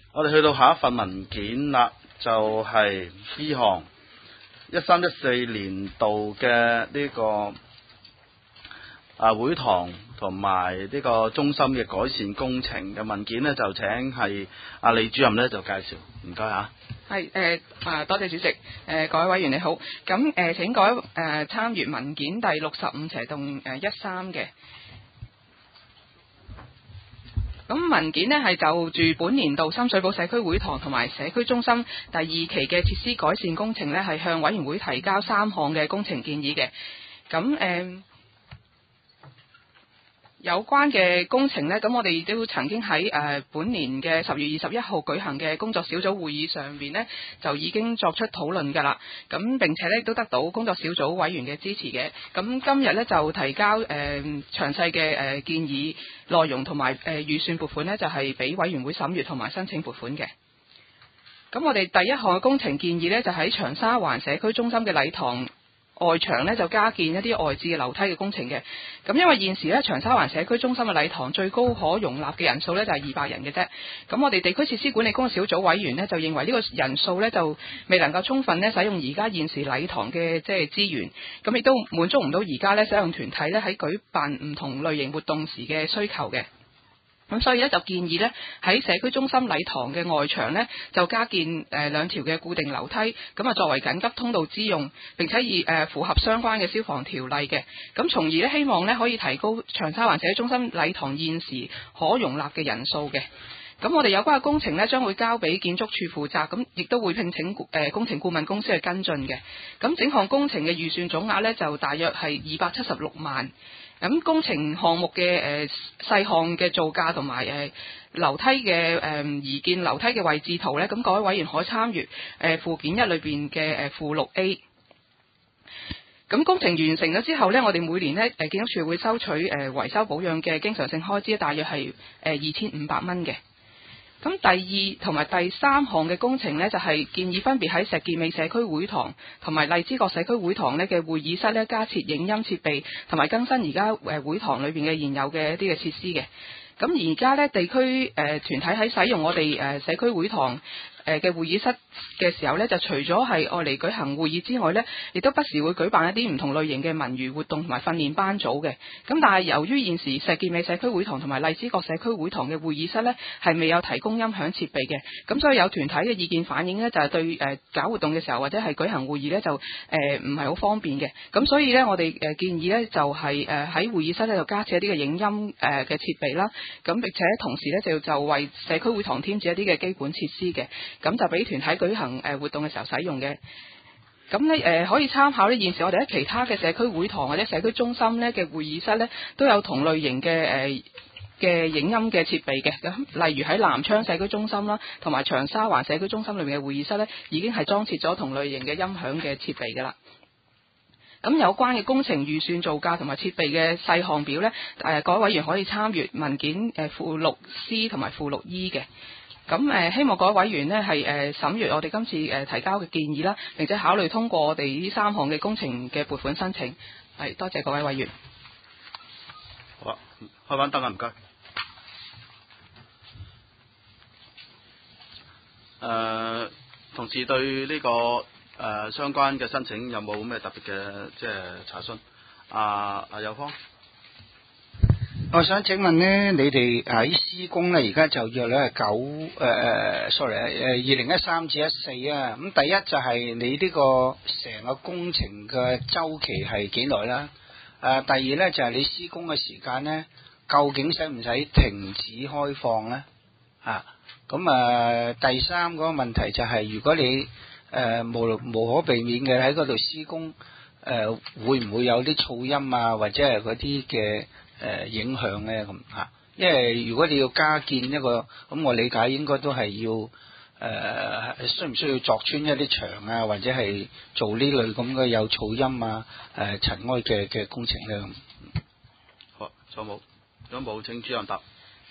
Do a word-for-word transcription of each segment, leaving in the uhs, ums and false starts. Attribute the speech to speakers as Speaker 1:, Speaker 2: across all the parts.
Speaker 1: 我哋去到下一份文件啦，就係呢項一三一四年度嘅呢個啊會堂同埋呢個中心嘅改善工程嘅文件呢，就請係阿李主任呢就介紹，唔該嚇。
Speaker 2: 係誒啊，多謝主席。誒、呃、各位委員你好，咁誒、呃、請各位誒、呃、參閱文件第六十五斜棟誒一三嘅。咁文件呢係就住本年度深水埗社區會堂同埋社區中心第二期嘅設施改善工程呢，係向委員會提交三項嘅工程建議嘅。咁誒。呃有關嘅工程呢，咁我哋亦都曾經喺誒、呃、本年嘅十月二十一號舉行嘅工作小組會議上面呢，就已經作出討論㗎啦。咁並且呢，都得到工作小組委員嘅支持嘅。咁今日呢，就提交誒、呃、詳細嘅誒、呃、建議內容同埋誒預算撥款呢，就係、是、俾委員會審閱同埋申請撥款嘅。咁我哋第一項嘅工程建議呢，就喺長沙灣社區中心嘅禮堂外牆呢，就加建一啲外置嘅樓梯嘅工程嘅。咁因為現時呢，長沙灣社區中心嘅禮堂最高可容納嘅人數呢，就係二百人嘅啫。咁我哋地區設施管理工作小組委員呢，就認為呢個人數呢，就未能夠充分呢使用而家現時禮堂嘅即係資源，咁亦都滿足唔到而家呢使用團體呢喺舉辦唔同類型活動時嘅需求嘅。咁所以咧就建議咧喺社區中心禮堂嘅外牆咧就加建誒、呃、兩條嘅固定樓梯，咁啊作為緊急通道之用，並且以誒、呃、符合相關嘅消防條例嘅，咁從而咧希望咧可以提高長沙灣社區中心禮堂現時可容納嘅人數嘅。咁我哋有關嘅工程呢，將會交俾建築署負責，咁亦都會聘請誒、呃、工程顧問公司去跟進嘅。咁整項工程嘅預算總額呢，就大約係二百七十六萬。咁工程項目嘅誒細項嘅造價同埋誒樓梯嘅誒、呃、移建樓梯嘅位置圖呢，咁各位委員可參閱誒、呃、附件一裏邊嘅誒附錄 A。咁工程完成咗之後呢，我哋每年呢誒建築署會收取誒、呃、維修保養嘅經常性開支，大約係誒二千五百蚊嘅。咁第二同埋第三項嘅工程呢，就係、是、建議分別喺石硤尾社區會堂同埋荔枝角社區會堂呢嘅會議室呢，加設影音設備，同埋更新而家誒會堂裏邊嘅現有嘅一啲嘅設施嘅。咁而家呢，地區誒、呃、團體喺使用我哋誒、呃、社區會堂誒嘅會議室嘅時候呢，就除咗係愛嚟舉行會議之外呢，亦都不時會舉辦一啲唔同類型嘅文娛活動同埋訓練班組嘅。咁但係由於現時石硤尾社區會堂同埋荔枝角社區會堂嘅會議室呢，係未有提供音響設備嘅，咁所以有團體嘅意見反映呢，就係、是、對誒、呃、搞活動嘅時候或者係舉行會議呢，就誒唔係好方便嘅。咁所以呢，我哋誒建議呢，就係誒喺會議室呢，就加設一啲嘅影音誒嘅設備啦。咁並且同時呢，就就為社區會堂添置一啲嘅基本設施嘅。咁就俾團體舉行誒活動嘅時候使用嘅。咁咧誒可以參考呢，現時我哋喺其他嘅社區會堂或者社區中心咧嘅會議室咧，都有同類型嘅誒嘅影音嘅設備嘅。咁例如喺南昌社區中心啦，同埋長沙灣社區中心裏面嘅會議室咧，已經係裝設咗同類型嘅音響嘅設備㗎啦。咁有關嘅工程預算造價同埋設備嘅細項表咧，誒各位委員可以參閱文件誒附錄 C 同埋附錄 E 嘅。咁誒、呃、希望各位委員呢係誒審閱我哋今次誒、呃、提交嘅建議啦，並且考慮通過我哋呢三項嘅工程嘅撥款申請。係多謝各位委員。
Speaker 1: 好啊，開翻燈啊，唔該。誒、呃，同事對呢、這個誒、呃、相關嘅申請有冇咩特別嘅即係查詢？阿阿友芳。
Speaker 3: 我想請問呢，你哋喺施工呢，而家就約咧係九誒誒，sorry 誒二零一三至一四啊。咁第一就係你呢個成個工程嘅周期係幾耐啦？誒、呃，第二咧就係、是、你施工嘅時間咧，究竟使唔使停止開放咧？啊，咁啊、呃，第三個問題就係、是、如果你誒、呃、無無可避免嘅喺嗰度施工，誒、呃、會唔會有啲噪音啊，或者係嗰啲嘅？誒、呃、影響咧咁嚇，因為如果你要加建一個，咁我理解應該都係要誒、呃，需唔需要鑿穿一啲牆啊，或者係做呢類咁嘅有噪音啊、誒、呃、塵埃嘅嘅工程咧咁。
Speaker 1: 好，仲有冇？如果冇，請主任答。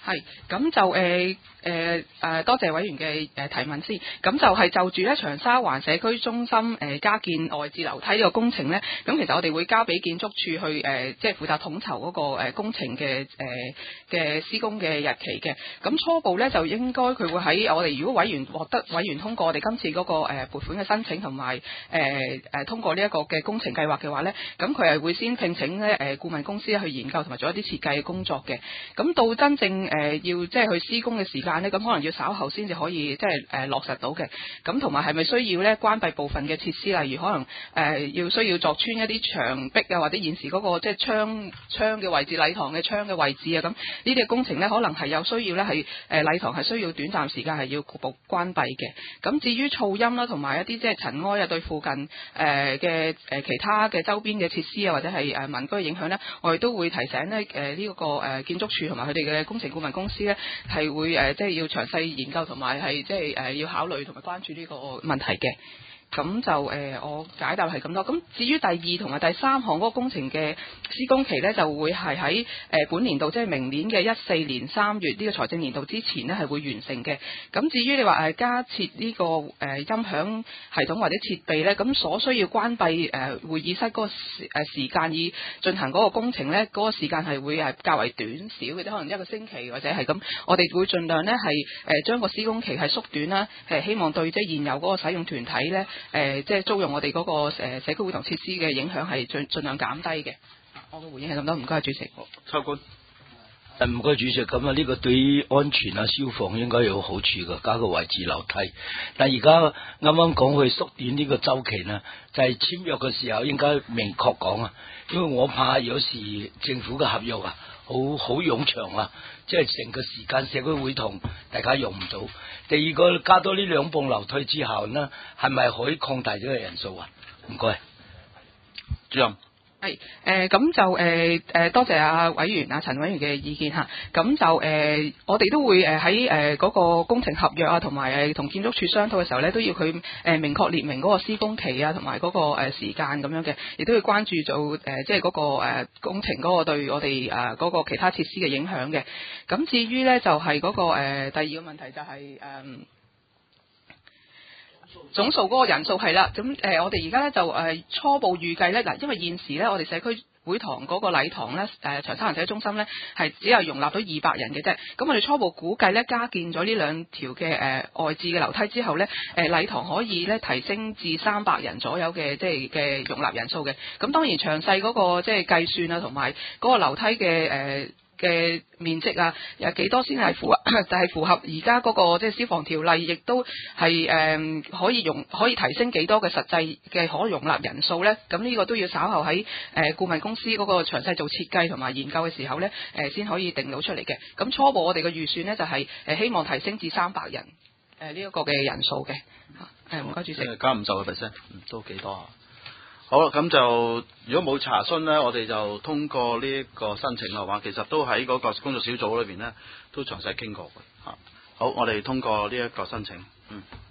Speaker 2: 係，咁就誒誒誒，多謝委員嘅誒提問先。咁就係就住咧長沙灣社區中心誒、呃、加建外置樓梯呢個工程咧，咁其實我哋會交俾建築署去誒、呃，即係負責統籌嗰個誒工程嘅誒嘅施工嘅日期嘅。咁初步咧就應該佢會喺我哋如果委員獲得委員通過我哋今次嗰、那個誒、呃、撥款嘅申請同埋誒誒通過呢一個嘅工程計劃嘅話咧，咁佢係會先聘請咧誒顧問公司去研究同埋做一啲設計嘅工作嘅。咁到真正誒、呃、要即係去施工嘅時間咧，咁可能要稍後先至可以即係誒落實到嘅。咁同埋係咪需要咧關閉部分嘅設施，例如可能誒、呃、要需要鑿穿一啲牆壁啊，或者現時嗰、那個即係窗窗嘅位置、禮堂嘅窗嘅位置啊，咁呢啲嘅工程咧可能係有需要咧係誒禮堂係需要短暫時間係要局部關閉嘅。咁至於噪音啦，同埋一啲即係塵埃啊，對附近誒嘅誒其他嘅周邊嘅設施啊，或者係誒民居嘅影響咧，我哋都會提醒咧誒呢一個誒建築署同埋佢哋嘅工程顧問公司咧係會誒即係要詳細研究同埋係即係誒要考慮同埋關注呢個問題嘅。咁就誒、呃，我解答係咁多。咁至於第二同埋第三項嗰個工程嘅施工期呢，就會係喺誒本年度，即係明年嘅一四年三月呢個財政年度之前呢係會完成嘅。咁至於你話誒加設呢個誒音響系統或者設備呢，咁所需要關閉誒會議室嗰個時誒時間以進行嗰個工程呢，嗰個時間係會係較為短少嘅，即可能一個星期或者係咁。我哋會盡量呢係誒將個施工期係縮短啦，係希望對即係現有嗰個使用團體呢。誒、呃，即係租用我哋嗰、那個誒、呃、社區會堂設施嘅影響係盡盡量減低嘅。我嘅回應係咁多，唔該主席。
Speaker 1: 秋官，
Speaker 4: 誒唔該主席，咁啊呢個對於安全啊消防應該有好處㗎，加個位置樓梯。但係而家啱啱講去縮短呢個週期呢，就係、是、簽約嘅時候應該明確講啊，因為我怕有時政府嘅合約啊，好好冗長啊，即係成個時間社區會堂大家用唔到。第二個加多呢兩棟樓梯之後呢，係咪可以擴大咗個人數啊？唔該，
Speaker 1: 主任。
Speaker 2: 係誒咁就誒誒、呃、多謝阿委員阿陳委員嘅意見嚇。咁就誒、呃、我哋都會誒喺誒嗰個工程合約啊，同埋誒同建築署商討嘅時候咧，都要佢誒、呃、明確列明嗰個施工期啊，同埋嗰個誒時間咁樣嘅，亦都要關注做誒、呃、即係嗰、那個誒、呃、工程嗰個對我哋誒嗰個其他設施嘅影響嘅。咁至於咧就係、是、嗰、那個誒、呃、第二個問題就係、是、誒。呃總數嗰個人數係啦，咁誒、呃、我哋而家咧就誒、呃、初步預計咧嗱，因為現時咧我哋社區會堂嗰個禮堂咧誒、呃、長沙灣社區中心咧係只有容納到二百人嘅啫，咁我哋初步估計咧加建咗呢兩條嘅誒、呃、外置嘅樓梯之後咧，誒、呃、禮堂可以咧提升至三百人左右嘅即係嘅容納人數嘅，咁當然詳細嗰個即係計算啊，同埋嗰個樓梯嘅誒。呃嘅面積啊，有幾多先係符合，就係、是、符合而家嗰個即係消防條例，亦都係誒、呃、可以容可以提升幾多嘅實際嘅可容納人數咧？咁呢個都要稍後喺誒、呃、顧問公司嗰個詳細做設計同埋研究嘅時候咧，誒、呃、先可以定到出嚟嘅。咁初步我哋嘅預算咧就係、是、誒希望提升至三百人誒呢一個嘅人數嘅。誒唔該主席。
Speaker 1: 加五十個 percent，都幾多啊？好啦，咁就如果冇查詢呢，我哋就通過呢一個申請嘅話，其實都喺嗰個工作小組裏邊呢，都詳細傾過嘅嚇。好，我哋通過呢一個申請，嗯。